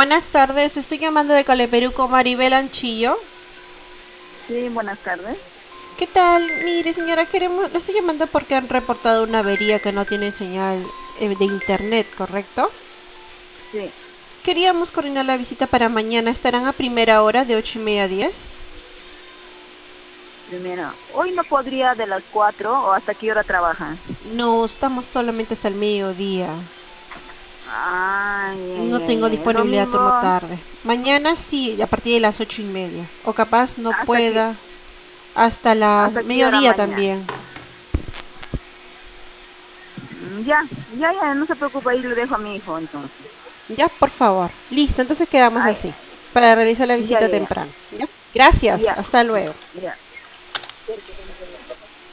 Buenas tardes, estoy llamando de Caleperú con Maribel Anchillo. Sí, buenas tardes. ¿Qué tal? Mire, señora, le estoy llamando porque han reportado una avería que no tiene señal de internet, ¿correcto? Sí, Queríamos coordinar la visita para mañana. ¿Estarán a primera hora de 8:30 a 10? primero, hoy no podría de las 4 o hasta qué hora trabajan. No, estamos solamente hasta el mediodía. Ay, ay, No ay, tengo ay, el disponibilidad domingo, turno tarde. Mañana sí, a partir de las 8:30. O capaz no hasta qué, pueda hasta las hasta qué hora mediodía mañana. también. Ya, no se preocupe, ahí le dejo a mi hijo entonces. Ya, por favor. Listo, entonces quedamos Ay, así. Para realizar la ya, visita ya, ya, temprano. ¿Ya? Gracias. ya, Hasta luego. ya.